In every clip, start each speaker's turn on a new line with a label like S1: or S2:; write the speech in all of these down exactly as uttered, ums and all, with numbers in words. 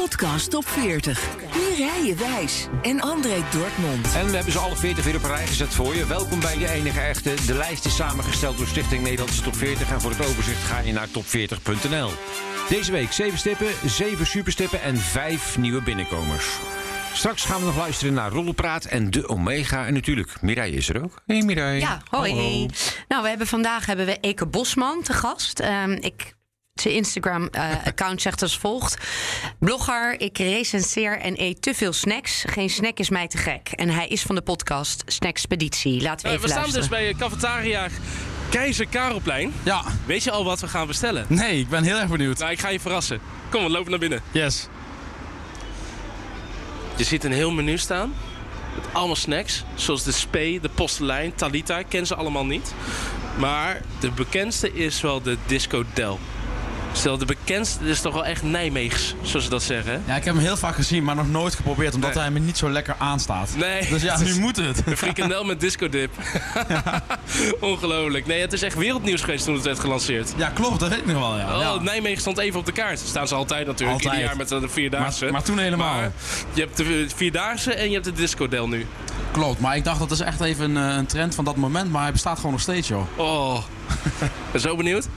S1: Podcast Top veertig. Mireille Wijs en André Dortmund.
S2: En we hebben ze alle veertig weer op een rij gezet voor je. Welkom bij de enige echte. De lijst is samengesteld door Stichting Nederlandse Top veertig. En voor het overzicht ga je naar top veertig punt n l. Deze week zeven stippen, zeven superstippen en vijf nieuwe binnenkomers. Straks gaan we nog luisteren naar Roddelpraat en de Omega. En natuurlijk, Mireille is er ook. Hey Mireille.
S3: Ja, hoi.
S2: Hallo.
S3: Nou, we hebben vandaag hebben we Eke Bosman te gast. Um, ik... Zijn Instagram-account uh, zegt als volgt. Blogger, ik recenseer en eet te veel snacks. Geen snack is mij te gek. En hij is van de podcast Snackspeditie. Laten we
S4: Uh,
S3: even
S4: we
S3: luisteren.
S4: staan dus bij Cafetaria Keizer Karelplein.
S5: Ja.
S4: Weet je al wat we gaan bestellen?
S5: Nee, ik ben heel erg benieuwd.
S4: Nou, ik ga je verrassen. Kom, we lopen naar binnen.
S5: Yes.
S4: Je ziet een heel menu staan. Met allemaal snacks. Zoals de Spee, de Postelijn, Talita. Ik ken ze allemaal niet. Maar de bekendste is wel de Disco Del. Stel, de bekendste is toch wel echt Nijmeegs, zoals ze dat zeggen. Hè?
S5: Ja, ik heb hem heel vaak gezien, maar nog nooit geprobeerd, omdat
S4: Nee.
S5: hij me niet zo lekker aanstaat.
S4: Nee.
S5: Dus ja,
S4: het
S5: nu
S4: is
S5: moet het.
S4: een frikandel met discodip. Ja. Ongelooflijk. Nee, het is echt wereldnieuws geweest toen het werd gelanceerd.
S5: Ja, klopt, dat weet ik nog wel, ja.
S4: Oh,
S5: ja.
S4: Nijmegen stond even op de kaart. Dat staan ze altijd natuurlijk,
S5: Altijd.
S4: ieder jaar met de Vierdaagse.
S5: Maar, maar toen helemaal.
S4: Maar je hebt de Vierdaagse en je hebt de discodel nu.
S5: Klopt, maar ik dacht dat is echt even een, een trend van dat moment, maar hij bestaat gewoon nog steeds, joh.
S4: Oh, ben zo benieuwd.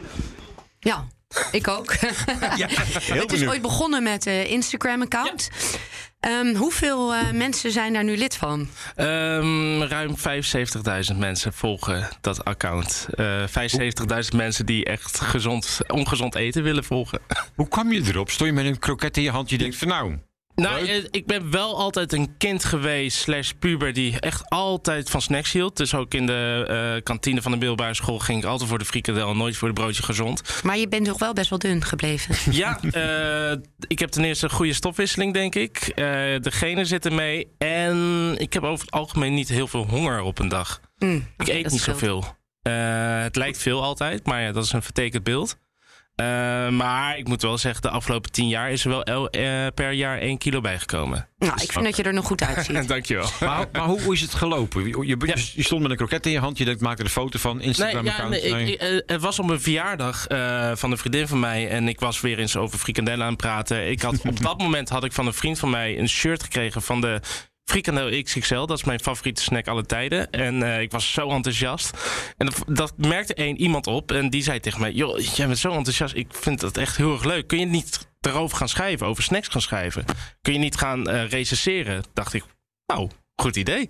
S3: Ja, ik ook.
S2: Ja, heel
S3: Het is
S2: benieuwd.
S3: ooit begonnen met een Instagram-account. Ja. Um, hoeveel uh, mensen zijn daar nu lid van?
S4: Um, ruim vijfenzeventigduizend mensen volgen dat account. Uh, vijfenzeventigduizend mensen die echt gezond, ongezond eten willen volgen.
S2: Hoe kwam je erop? Stond je met een kroket in je hand? Je denkt van nou...
S4: Nou, eh, ik ben wel altijd een kind geweest, slash puber, die echt altijd van snacks hield. Dus ook in de uh, kantine van de middelbare school ging ik altijd voor de frikandel en nooit voor de broodje gezond.
S3: Maar je bent toch wel best wel dun gebleven?
S4: Ja, uh, ik heb ten eerste een goede stofwisseling, denk ik. Uh, de genen zitten mee. En ik heb over het algemeen niet heel veel honger op een dag.
S3: Mm,
S4: ik eet niet zoveel. Uh, het lijkt veel altijd, maar ja, dat is een vertekend beeld. Uh, maar ik moet wel zeggen, de afgelopen tien jaar is er wel el, uh, per jaar één kilo bijgekomen.
S3: Nou,
S4: Dus
S3: ik vind dat je er nog goed uitziet.
S4: Dankjewel.
S2: Maar, maar hoe, hoe is het gelopen? Je, je,
S4: Ja.
S2: je stond met een kroket in je hand. Je denkt, maakte een foto van Instagram-account.
S4: Nee, ja, nee, ik, ik, het was op een verjaardag uh, van een vriendin van mij. En ik was weer eens over frikandellen aan het praten. Ik had, op dat moment had ik van een vriend van mij een shirt gekregen van de Frikandel X X L, dat is mijn favoriete snack alle tijden. En uh, ik was zo enthousiast. En dat, dat merkte één iemand op. En die zei tegen mij, joh, jij bent zo enthousiast. Ik vind dat echt heel erg leuk. Kun je niet erover gaan schrijven, over snacks gaan schrijven? Kun je niet gaan uh, recenseren? Dacht ik, nou, goed idee.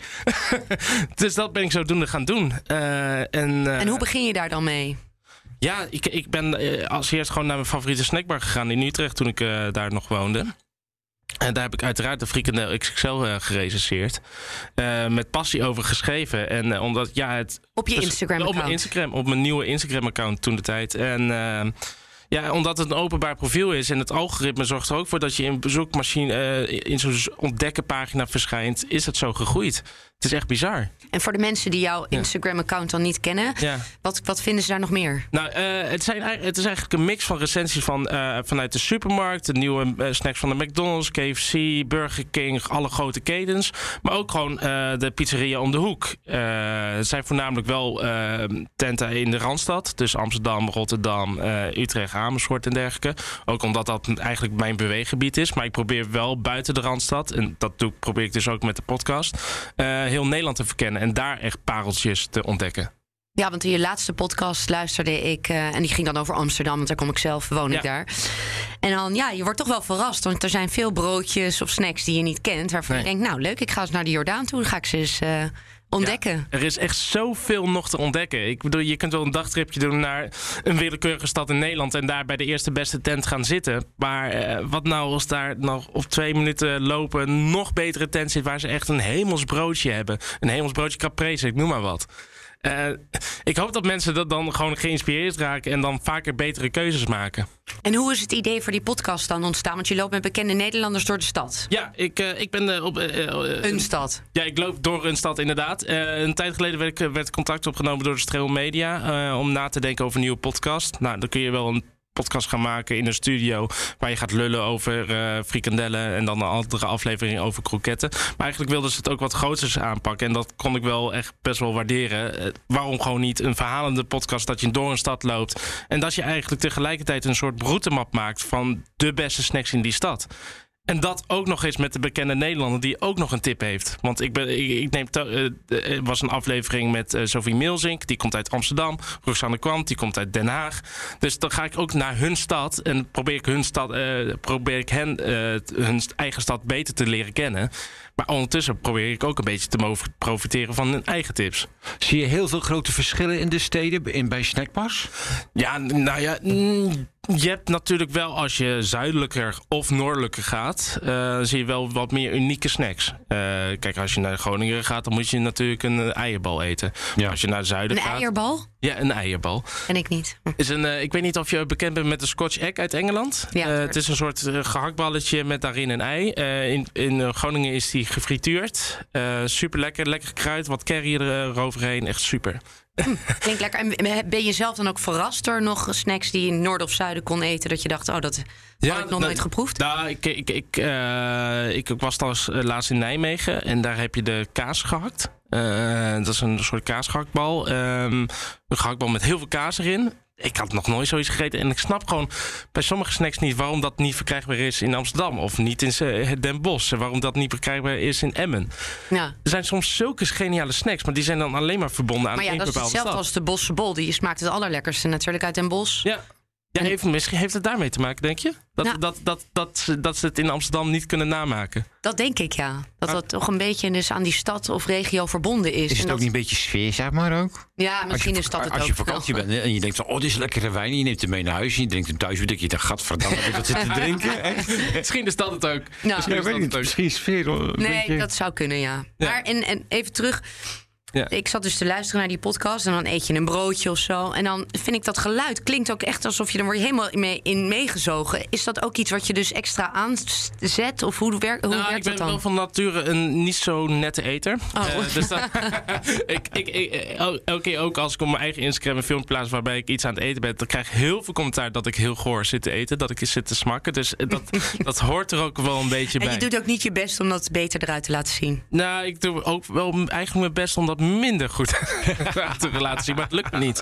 S4: Dus dat ben ik zodoende gaan doen. Uh, en, uh,
S3: En hoe begin je daar dan mee?
S4: Ja, ik, ik ben uh, als eerst gewoon naar mijn favoriete snackbar gegaan in Utrecht toen ik uh, daar nog woonde. En daar heb ik uiteraard de Frikandel X X L uh, gerecenseerd. Uh, met passie over geschreven. En uh, omdat, ja, het,
S3: Op je
S4: dus,
S3: Instagram-account?
S4: Op mijn Instagram, op mijn nieuwe Instagram-account toen de tijd. En uh, ja, omdat het een openbaar profiel is en het algoritme zorgt er ook voor dat je in bezoekmachine uh, in zo'n ontdekkenpagina verschijnt, is het zo gegroeid. Het is echt bizar.
S3: En voor de mensen die jouw Instagram-account dan niet kennen,
S4: Ja.
S3: wat, wat vinden ze daar nog meer?
S4: Nou, uh, het, zijn, het is eigenlijk een mix van recensies van, uh, vanuit de supermarkt, de nieuwe uh, snacks van de McDonald's, K F C, Burger King, alle grote ketens. Maar ook gewoon uh, de pizzeria om de hoek. Uh, het zijn voornamelijk wel uh, tenten in de Randstad. Dus Amsterdam, Rotterdam, uh, Utrecht, Amersfoort en dergelijke. Ook omdat dat eigenlijk mijn beweeggebied is. Maar ik probeer wel buiten de Randstad, en dat doe, probeer ik dus ook met de podcast, Uh, heel Nederland te verkennen en daar echt pareltjes te ontdekken.
S3: Ja, want in je laatste podcast luisterde ik, uh, en die ging dan over Amsterdam, want daar kom ik zelf, woon
S4: Ja.
S3: ik daar. En dan, ja, je wordt toch wel verrast, want er zijn veel broodjes of snacks die je niet kent, waarvan
S4: Nee.
S3: je denkt, nou leuk, ik ga eens naar de Jordaan toe, dan ga ik ze eens uh, ontdekken.
S4: Ja, er is echt zoveel nog te ontdekken. Ik bedoel, je kunt wel een dagtripje doen naar een willekeurige stad in Nederland en daar bij de eerste beste tent gaan zitten. Maar uh, wat nou als daar nog op twee minuten lopen een nog betere tent zit waar ze echt een hemelsbroodje hebben. Een hemelsbroodje caprese, ik noem maar wat. Uh, ik hoop dat mensen dat dan gewoon geïnspireerd raken en dan vaker betere keuzes maken.
S3: En hoe is het idee voor die podcast dan ontstaan? Want je loopt met bekende Nederlanders door de stad.
S4: Ja, ik, uh, ik ben uh, op... Uh, uh,
S3: Een stad.
S4: Ja, ik loop door een stad inderdaad. Uh, een tijd geleden werd, ik, werd contact opgenomen door de Streel Media Uh, om na te denken over een nieuwe podcast. Nou, dan kun je wel een podcast gaan maken in een studio waar je gaat lullen over uh, frikandellen en dan een andere aflevering over kroketten. Maar eigenlijk wilden ze het ook wat groters aanpakken en dat kon ik wel echt best wel waarderen. Uh, waarom gewoon niet een verhalende podcast dat je door een stad loopt en dat je eigenlijk tegelijkertijd een soort routemap maakt van de beste snacks in die stad. En dat ook nog eens met de bekende Nederlander die ook nog een tip heeft. Want ik ben, ik, ik neem to- uh, er was een aflevering met uh, Sophie Milzink. Die komt uit Amsterdam. Roxanne Kwant, die komt uit Den Haag. Dus dan ga ik ook naar hun stad. En probeer ik, hun stad, uh, probeer ik hen uh, hun eigen stad beter te leren kennen. Maar ondertussen probeer ik ook een beetje te mogen profiteren van hun eigen tips.
S2: Zie je heel veel grote verschillen in de steden in, bij snackbars?
S4: Ja, nou ja... Mm, je hebt natuurlijk wel, als je zuidelijker of noordelijker gaat, uh, zie je wel wat meer unieke snacks. Uh, kijk, als je naar Groningen gaat, dan moet je natuurlijk een uh, eierbal eten. Ja. Als je naar het zuiden
S3: een
S4: gaat...
S3: Een eierbal?
S4: Ja, een eierbal.
S3: En ik niet.
S4: Is een, uh, ik weet niet of je bekend bent met de Scotch egg uit Engeland.
S3: Ja,
S4: uh, het is een soort uh, gehaktballetje met daarin een ei. Uh, in in uh, Groningen is die gefrituurd. Uh, super lekker, lekker kruid, wat curry eroverheen. Echt super.
S3: Hm, klinkt lekker. En ben je zelf dan ook verrast door nog snacks die je in noorden of zuiden kon eten? Dat je dacht, oh, dat
S4: ja,
S3: had ik nog
S4: nou,
S3: nooit geproefd?
S4: Nou, ik, ik, ik, uh, ik was trouwens laatst in Nijmegen en daar heb je de kaas gehakt. Uh, dat is een soort kaasgehaktbal. Um, een gehaktbal met heel veel kaas erin. Ik had nog nooit zoiets gegeten. En ik snap gewoon bij sommige snacks niet waarom dat niet verkrijgbaar is in Amsterdam. Of niet in Den Bosch. En waarom dat niet verkrijgbaar is in Emmen. Ja. Er zijn soms zulke geniale snacks. Maar die zijn dan alleen maar verbonden aan
S3: maar ja,
S4: één bepaalde stad.
S3: Maar ja, dat is hetzelfde als de Bosse bol. Die smaakt het allerlekkerste natuurlijk uit Den Bosch.
S4: Ja. Ja, heeft, misschien heeft het daarmee te maken, denk je? Dat, nou, dat, dat, dat, dat, dat ze het in Amsterdam niet kunnen namaken.
S3: Dat denk ik, ja. Dat dat toch een beetje dus aan die stad of regio verbonden is.
S2: Is het
S3: en
S2: ook
S3: dat...
S2: niet een beetje sfeer, zeg maar ook?
S3: Ja, misschien
S2: je,
S3: is dat het
S2: als
S3: ook.
S2: Als je vakantie bent en je denkt van, oh, dit is lekkere wijn. En je neemt hem mee naar huis en je drinkt hem thuis. Dan denk je, gadverdamme, heb ik dat zitten drinken?
S4: Misschien is dat het ook.
S3: Nou,
S2: misschien, is dat niet, misschien sfeer.
S3: Nee,
S2: beetje...
S3: dat zou kunnen, ja.
S4: ja.
S3: Maar en, en even terug... Ja. Ik zat dus te luisteren naar die podcast en dan eet je een broodje of zo. En dan vind ik dat geluid klinkt ook echt alsof je er word je helemaal mee, in meegezogen. Is dat ook iets wat je dus extra aanzet? Of hoe, werk, hoe
S4: nou,
S3: werkt dat dan?
S4: Ik ben wel van nature een niet zo nette eter.
S3: Oh.
S4: Uh, dus dat, ik, ik, ik, elke keer ook als ik op mijn eigen Instagram een film plaats waarbij ik iets aan het eten ben, dan krijg ik heel veel commentaar dat ik heel goor zit te eten. Dat ik zit te smakken. Dus dat, dat hoort er ook wel een beetje
S3: en
S4: bij.
S3: En je doet ook niet je best om dat beter eruit te laten zien?
S4: Nou, ik doe ook wel eigenlijk mijn best om dat minder goed te laten zien, maar het lukt me niet.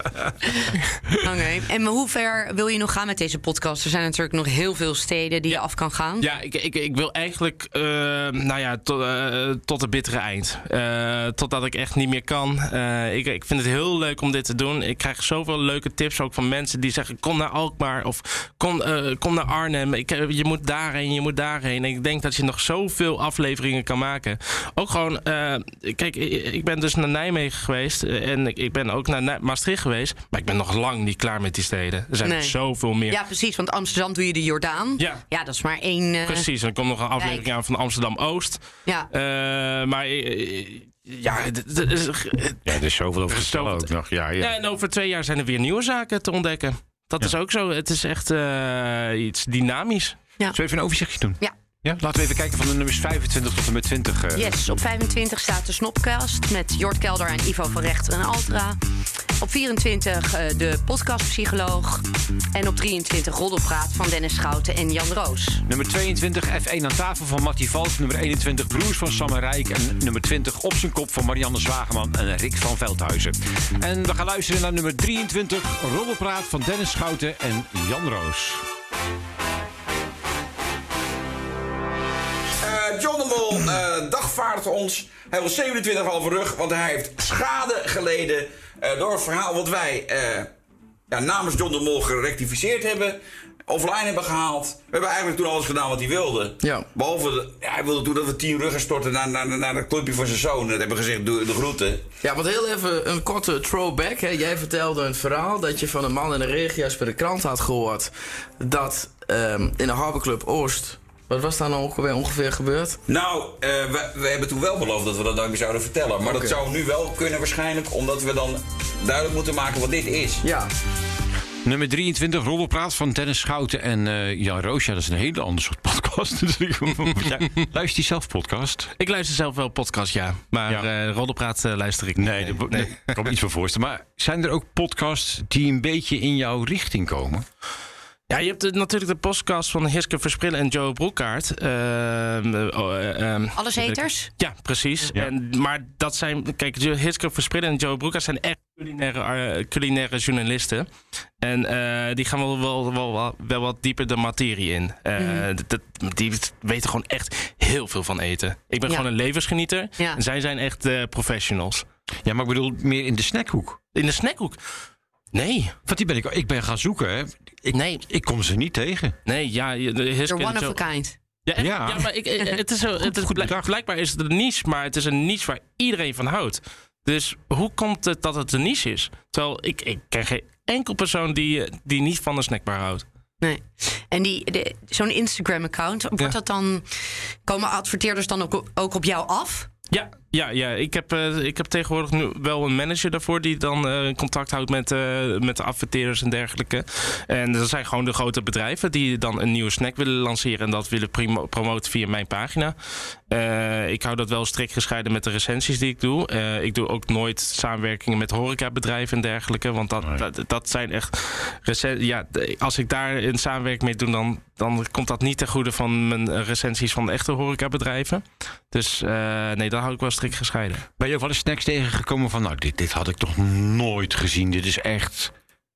S3: Oké, okay. En hoe ver wil je nog gaan met deze podcast? Er zijn natuurlijk nog heel veel steden die ja. je af kan gaan.
S4: Ja, ik, ik, ik wil eigenlijk uh, nou ja, to, uh, tot het bittere eind. Uh, totdat ik echt niet meer kan. Uh, ik, ik vind het heel leuk om dit te doen. Ik krijg zoveel leuke tips ook van mensen die zeggen, kom naar Alkmaar of kom, uh, kom naar Arnhem. Ik, je moet daarheen, je moet daarheen. En ik denk dat je nog zoveel afleveringen kan maken. Ook gewoon, uh, kijk, ik ben dus naar Nijmegen geweest en ik ben ook naar Maastricht geweest, maar ik ben nog lang niet klaar met die steden. Er zijn nee. zoveel meer.
S3: Ja, precies, want Amsterdam doe je de Jordaan.
S4: Ja,
S3: ja dat is maar één. Uh,
S4: precies, en er komt nog een aflevering Rijk. aan van Amsterdam-Oost.
S3: Ja.
S4: Uh, maar uh, ja, d- d- is,
S2: ja, er is zoveel over gesteld ook nog. Ja, ja.
S4: ja, en over twee jaar zijn er weer nieuwe zaken te ontdekken. Dat ja. is ook zo. Het is echt uh, iets dynamisch.
S3: Ja.
S2: Zullen we even een overzichtje doen?
S3: Ja.
S2: Ja, laten we even kijken van de nummers vijfentwintig tot en met twintig. Uh.
S3: Yes, op vijfentwintig staat de Snopcast met Jort Kelder en Ivo van Rechter en Altra. Op vierentwintig uh, de podcastpsycholoog. En op drieëntwintig Roddelpraat van Dennis Schouten en Jan Roos.
S2: Nummer tweeëntwintig F één aan tafel van Mattie Valk. Nummer eenentwintig Broers van Sam en Rijk. En nummer twintig Op zijn kop van Marianne Zwageman en Rick van Veldhuizen. En we gaan luisteren naar nummer drieëntwintig Roddelpraat van Dennis Schouten en Jan Roos.
S6: John de Mol uh, dagvaardt ons. Hij wil zevenentwintig halve rug, want hij heeft schade geleden uh, door het verhaal wat wij uh, ja, namens John de Mol gerectificeerd hebben. Offline hebben gehaald. We hebben eigenlijk toen alles gedaan wat hij wilde. Ja. Behalve, de, ja, hij wilde toen dat we tien ruggen storten naar, naar, naar het clubje van zijn zoon. Dat hebben we gezegd, doe de groeten.
S7: Ja, want heel even een korte throwback. Hè. Jij vertelde een verhaal dat je van een man in de regio's bij de krant had gehoord dat um, in de Harborclub Oost... Wat was daar nou ongeveer, ongeveer gebeurd?
S6: Nou, uh, we, we hebben toen wel beloofd dat we dat nooit meer zouden vertellen. Maar okay. Dat zou nu wel kunnen waarschijnlijk, omdat we dan duidelijk moeten maken wat dit is.
S7: Ja.
S2: Nummer drieëntwintig, Roddelpraat van Dennis Schouten en uh, Jan Roos. Ja, dat is een hele andere soort podcast. ja, luister je zelf podcast?
S4: Ik luister zelf wel podcast, ja. Maar ja. Uh, Roddelpraat uh, luister ik niet.
S2: Nee, nee. nee. Ik kan me iets voor voorstellen. Maar zijn er ook podcasts die een beetje in jouw richting komen?
S4: Ja, je hebt de, natuurlijk de podcast van Hiske Versprillen en Joe Broekhaart. Uh, uh, uh, uh,
S3: Alles haters?
S4: Ja, precies.
S2: Ja.
S4: En, maar dat zijn, kijk, Hiske Versprillen en Joe Broekhaart zijn echt culinaire, uh, culinaire journalisten. En uh, die gaan wel, wel, wel, wel, wel wat dieper de materie in. Uh, mm. dat, die weten gewoon echt heel veel van eten. Ik ben ja. gewoon een levensgenieter. Ja. En zij zijn echt uh, professionals.
S2: Ja, maar ik bedoel meer in de snackhoek.
S4: In de snackhoek? Nee.
S2: Want die ben ik, ik ben gaan zoeken, hè. Ik, nee. ik kom ze niet tegen.
S4: Nee, ja.
S3: They're one of a kind.
S4: Ja, echt, ja. ja, maar ik, het is, zo, het is blijk, blijkbaar is het een niche, maar het is een niche waar iedereen van houdt. Dus hoe komt het dat het een niche is? Terwijl ik, ik ken geen enkel persoon die, die niet van een snackbar houdt.
S3: Nee. En die, de, zo'n Instagram-account, wordt ja. dat dan, komen adverteerders dan ook, ook op jou af?
S4: Ja, ja, ja. Ik, heb, uh, ik heb tegenwoordig nu wel een manager daarvoor die dan uh, contact houdt met, uh, met de adverteerders en dergelijke. En dat zijn gewoon de grote bedrijven die dan een nieuwe snack willen lanceren en dat willen primo- promoten via mijn pagina. Uh, ik hou dat wel strikt gescheiden met de recensies die ik doe. Uh, ik doe ook nooit samenwerkingen met horecabedrijven en dergelijke, want dat, nee. dat, dat zijn echt recen- ja, als ik daar een samenwerking mee doe, dan, dan komt dat niet ten goede van mijn recensies van echte horecabedrijven. Dus uh, nee, dat hou ik wel strikt gescheiden.
S2: Ben je ook wel eens snacks tegengekomen van, nou, dit, dit had ik toch nooit gezien. Dit is echt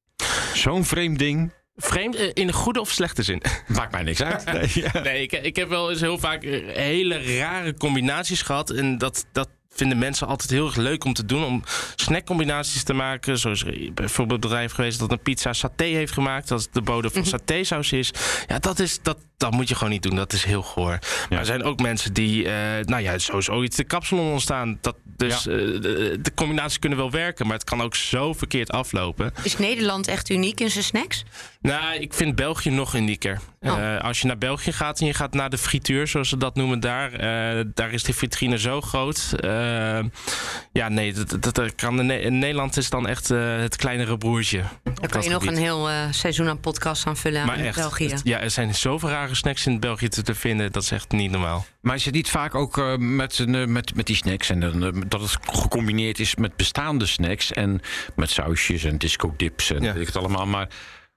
S2: zo'n vreemd ding.
S4: Vreemd in goede of slechte zin?
S2: Maakt mij niks uit. Nee, ja.
S4: nee ik, ik heb wel eens heel vaak hele rare combinaties gehad. En dat, dat vinden mensen altijd heel erg leuk om te doen. Om snackcombinaties te maken. Zo is er bijvoorbeeld een bedrijf geweest dat een pizza saté heeft gemaakt. Dat de bodem van satésaus is. Ja, dat, is dat, dat moet je gewoon niet doen. Dat is heel goor. Ja. Maar er zijn ook mensen die, uh, nou ja, sowieso iets de kapsalon ontstaan. Dat, dus ja. uh, de, de combinaties kunnen wel werken. Maar het kan ook zo verkeerd aflopen.
S3: Is Nederland echt uniek in zijn snacks?
S4: Nou, ik vind België nog unieker. Oh. Uh, als je naar België gaat en je gaat naar de frituur, zoals ze dat noemen daar. Uh, daar is de vitrine zo groot. Uh, ja, nee, dat, dat, dat kan in, in Nederland is dan echt uh, het kleinere broertje.
S3: Daar kan je nog een heel uh, seizoen aan podcast aan vullen
S4: maar
S3: in
S4: echt,
S3: België.
S4: Het, ja, er zijn zoveel rare snacks in België te, te vinden. Dat is echt niet normaal.
S2: Maar is het niet vaak ook uh, met, uh, met, met die snacks en uh, dat het gecombineerd is met bestaande snacks en met sausjes en disco dips en ja. weet ik het allemaal, maar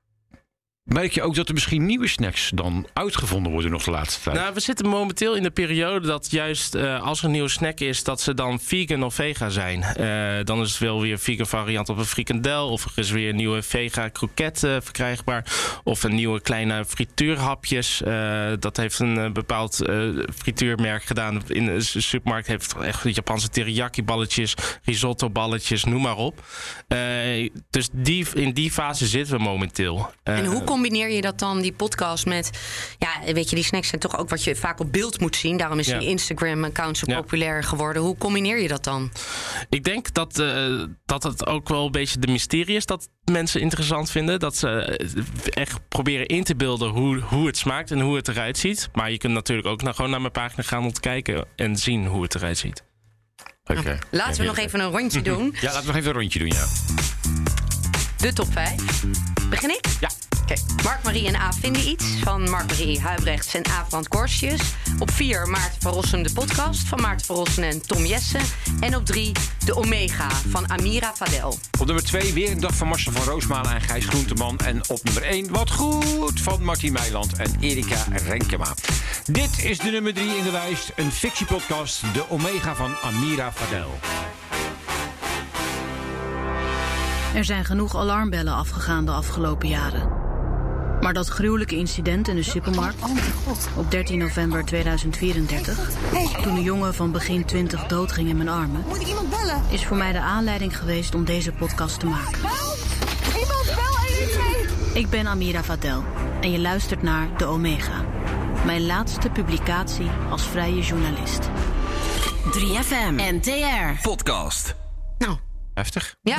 S2: merk je ook dat er misschien nieuwe snacks dan uitgevonden worden nog de laatste tijd?
S4: Nou, we zitten momenteel in de periode dat juist uh, als er een nieuwe snack is, dat ze dan vegan of vega zijn. Uh, dan is het wel weer een vegan variant op een frikandel. Of er is weer een nieuwe vega kroket uh, verkrijgbaar. Of een nieuwe kleine frituurhapjes. Uh, dat heeft een uh, bepaald uh, frituurmerk gedaan. In de supermarkt heeft echt Japanse teriyaki balletjes, risotto balletjes, noem maar op. Uh, dus die, in die fase zitten we momenteel. Uh,
S3: en hoe combineer je dat dan, die podcast, met, ja, weet je, die snacks zijn toch ook wat je vaak op beeld moet zien. Daarom is ja. die Instagram-account zo ja. populair geworden. Hoe combineer je dat dan?
S4: Ik denk dat, uh, dat het ook wel een beetje de mysterie is dat mensen interessant vinden. Dat ze echt proberen in te beelden hoe, hoe het smaakt en hoe het eruit ziet. Maar je kunt natuurlijk ook naar, gewoon naar mijn pagina gaan om te kijken en zien hoe het eruit ziet.
S3: Oké. Okay. Laten we ja, nog even een rondje doen.
S2: Ja, laten we nog even een rondje doen, ja.
S3: De top vijf. Begin ik?
S2: Ja.
S3: Oké. Okay. Mark, Marie en A vinden iets van Mark-Marie Huibrechts en A. van Korsjes. Op vier Maarten van Rossum, de podcast van Maarten van Rossum en Tom Jessen. En op drie de Omega van Amira Fadel.
S2: Op nummer twee weer een dag van Marcel van Roosmalen en Gijs Groenteman. En op nummer één wat goed van Martien Meiland en Erika Renkema. Dit is de nummer drie in de lijst. Een fictiepodcast, de Omega van Amira Fadel.
S8: Er zijn genoeg alarmbellen afgegaan de afgelopen jaren. Maar dat gruwelijke incident in de supermarkt op dertien november tweeduizend vierendertig... toen een jongen van begin twintig doodging in mijn armen...
S9: Moet ik iemand bellen?
S8: Is voor mij de aanleiding geweest om deze podcast te maken.
S9: Help! Iemand bel honderdtwaalf!
S8: Ik ben Amira Fadel en je luistert naar De Omega. Mijn laatste publicatie als vrije journalist.
S1: drie F M N T R
S6: Podcast.
S3: Nou...
S2: Heftig.
S3: Ja.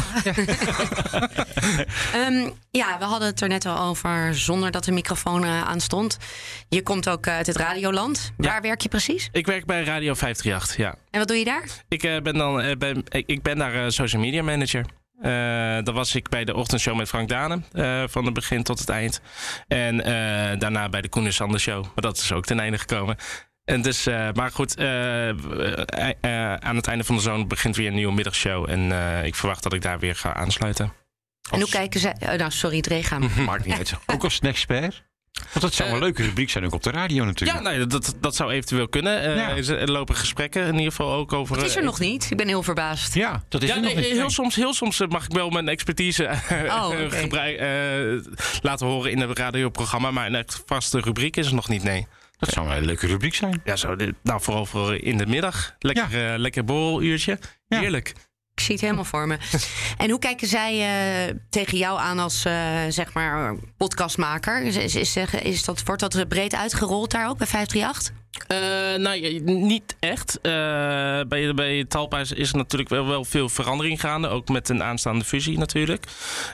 S3: um, ja, we hadden het er net al over zonder dat de microfoon uh, aan stond. Je komt ook uit het radioland. Waar ja. werk je precies?
S4: Ik werk bij Radio vijf drie acht, ja.
S3: En wat doe je daar? Ik uh,
S4: ben dan uh, ben, ik ben daar uh, social media manager. Uh, dan was ik bij de ochtendshow met Frank Danen, uh, van het begin tot het eind. En uh, daarna bij de Koen en Sander show. Maar dat is ook ten einde gekomen. En dus, uh, maar goed, uh, uh, uh, aan het einde van de zomer begint weer een nieuwe middagshow. En uh, ik verwacht dat ik daar weer ga aansluiten.
S3: En hoe kijken zij... Oh, nou, sorry, Dre, gaan.
S2: Maakt niet uit. Ook als snackspert? Want dat zou een uh, leuke rubriek zijn ook op de radio natuurlijk.
S4: Ja, nee, dat, dat zou eventueel kunnen. Uh, ja. Er lopen gesprekken in ieder geval ook over...
S3: Dat is er uh, nog niet. Ik ben heel verbaasd.
S2: Ja, dat is
S4: ja,
S2: er
S4: nee,
S2: nog niet.
S4: Heel soms, heel soms mag ik wel mijn expertise uh, oh, okay. gebruik, uh, laten horen in het radioprogramma. Maar een vaste rubriek is er nog niet, nee.
S2: Dat zou een hele leuke rubriek zijn.
S4: Ja, zo, nou, vooral voor in de middag. Lekker, ja. uh, lekker borreluurtje. Ja. Heerlijk.
S3: Ik zie het helemaal voor me. En hoe kijken zij uh, tegen jou aan als uh, zeg maar podcastmaker? Is, is, is, is dat, wordt dat breed uitgerold daar ook bij vijf drie acht?
S4: Uh, nou, ja, niet echt. Uh, bij, bij Talpa is, is er natuurlijk wel, wel veel verandering gaande. Ook met een aanstaande fusie natuurlijk.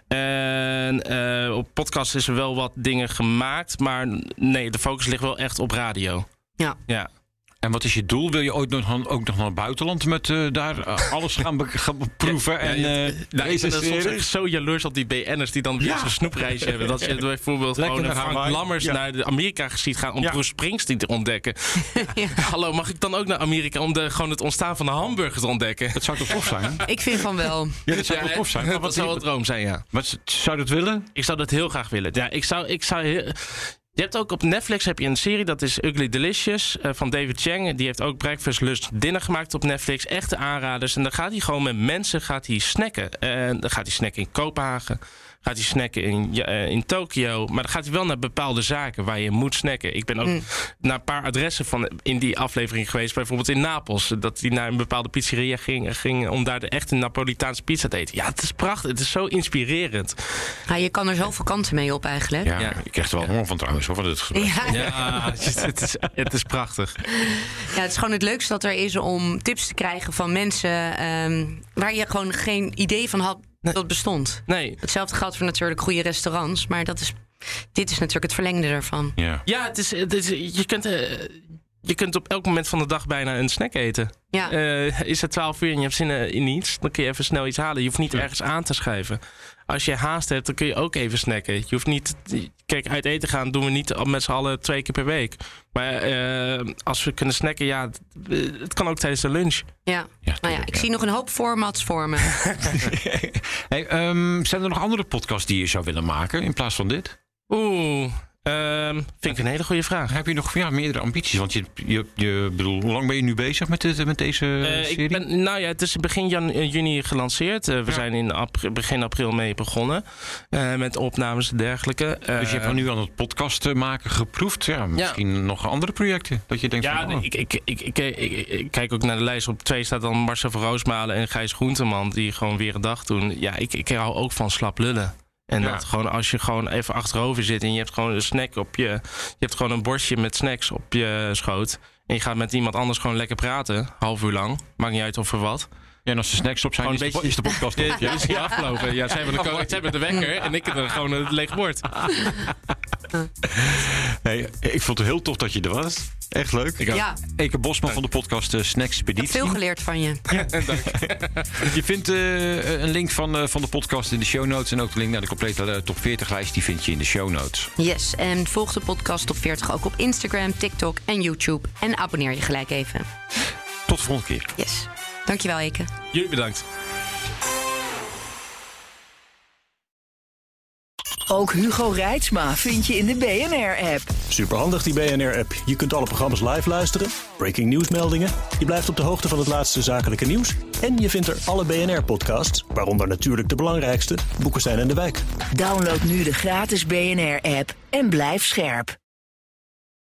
S4: En uh, op podcast is er wel wat dingen gemaakt. Maar nee, de focus ligt wel echt op radio.
S3: Ja.
S4: Ja.
S2: En wat is je doel? Wil je ooit nog, ook nog naar het buitenland met uh, daar uh, alles gaan, be- gaan proeven? Ja, en, uh,
S4: nou, ik ben soms echt zo jaloers op die B N'ers die dan weer ja. zo'n snoepreisje hebben. Dat ze bijvoorbeeld Lekker gewoon Frank Hawaii. Lammers ja. naar Amerika ziet gaan om ja. Bruce Springsteen te ontdekken. Ja. Hallo, mag ik dan ook naar Amerika om de, gewoon het ontstaan van de hamburger te ontdekken?
S2: Dat zou toch tof zijn?
S3: Ik vind van wel.
S2: Ja, dat zou ja, toch tof zijn?
S4: Dat zou een droom zijn, ja.
S2: Wat zou dat willen?
S4: Ik zou dat heel graag willen. Ja, ik zou... Ik zou heel, je hebt ook op Netflix heb je een serie, dat is Ugly Delicious, uh, van David Chang. Die heeft ook Breakfast, Lunch, Dinner gemaakt op Netflix. Echte aanraders. En dan gaat hij gewoon met mensen gaat hij snacken. En dan gaat hij snacken in Kopenhagen. Gaat hij snacken in, uh, in Tokio. Maar dan gaat hij wel naar bepaalde zaken waar je moet snacken. Ik ben ook mm. naar een paar adressen van in die aflevering geweest. Bijvoorbeeld in Napels. Dat hij naar een bepaalde pizzeria ging, ging om daar de echte Napolitaanse pizza te eten. Ja, het is prachtig. Het is zo inspirerend.
S3: Ja, je kan er zoveel kanten mee op eigenlijk.
S2: Ja, ja. Ik krijg er wel honger van trouwens. Hoor, van dit
S3: ja,
S4: ja het, is, het is prachtig.
S3: Ja, het is gewoon het leukste dat er is om tips te krijgen van mensen um, waar je gewoon geen idee van had. Nee. Dat bestond.
S4: Nee.
S3: Hetzelfde geldt voor natuurlijk goede restaurants, maar dat is, dit is natuurlijk het verlengde ervan.
S2: Ja,
S4: ja het is, het is, je, kunt, uh, je kunt op elk moment van de dag bijna een snack eten.
S3: Ja.
S4: Uh, is het twaalf uur en je hebt zin in iets, dan kun je even snel iets halen. Je hoeft niet ja. ergens aan te schuiven. Als je haast hebt, dan kun je ook even snacken. Je hoeft niet... Kijk, uit eten gaan doen we niet met z'n allen twee keer per week. Maar uh, als we kunnen snacken, ja... Het kan ook tijdens de lunch.
S3: Ja, ja nou ja, ik ja. zie nog een hoop formats voor me.
S2: Hey, um, zijn er nog andere podcasts die je zou willen maken in plaats van dit?
S4: Oeh... Um, vind ik een hele goede vraag.
S2: Heb je nog ja, meerdere ambities? Want je, je, je bedoel, hoe lang ben je nu bezig met, dit, met deze uh, serie?
S4: Ik ben, nou ja, het is begin jan, juni gelanceerd. Uh, we ja. zijn in april, begin april mee begonnen. Uh, met opnames en dergelijke. Uh,
S2: dus je hebt nu aan het podcast maken geproefd. Ja, misschien ja. nog andere projecten? Dat je denkt
S4: ja,
S2: van, oh.
S4: ik, ik, ik, ik, ik, ik, ik kijk ook naar de lijst. Op twee staat dan Marcel van Roosmalen en Gijs Groenteman. Die gewoon weer een dag doen. Ja, ik, ik hou ook van slap lullen. En ja. dat gewoon als je gewoon even achterover zit en je hebt gewoon een snack op je... Je hebt gewoon een bordje met snacks op je schoot. En je gaat met iemand anders gewoon lekker praten. Half uur lang. Maakt niet uit of voor wat.
S2: Ja, en als de snacks op zijn, is, beetje, de, is de podcast op.
S4: Ja, ja, is die afgelopen. Ja, ze hebben de, ze hebben de wekker en ik heb er gewoon een leeg bord.
S2: Hey, ik vond het heel tof dat je er was. Echt leuk.
S3: Ja.
S2: Eke Bosman van de podcast uh, Snackspeditie.
S3: Ik heb veel geleerd van je.
S2: Ja, dank. Je vindt uh, een link van, uh, van de podcast in de show notes. En ook de link naar de complete uh, top veertig lijst. Die vind je in de show notes.
S3: Yes, en volg de podcast Top veertig ook op Instagram, TikTok en YouTube. En abonneer je gelijk even.
S2: Tot de volgende keer.
S3: Yes. Dankjewel, Eke.
S4: Jullie bedankt.
S1: Ook Hugo Reitsma vind je in de B N R-app.
S10: Superhandig die B N R-app. Je kunt alle programma's live luisteren, breaking nieuwsmeldingen. Je blijft op de hoogte van het laatste zakelijke nieuws. En je vindt er alle B N R-podcasts, waaronder natuurlijk de belangrijkste, Boekenstein en de Wijk.
S1: Download nu de gratis B N R-app en blijf scherp.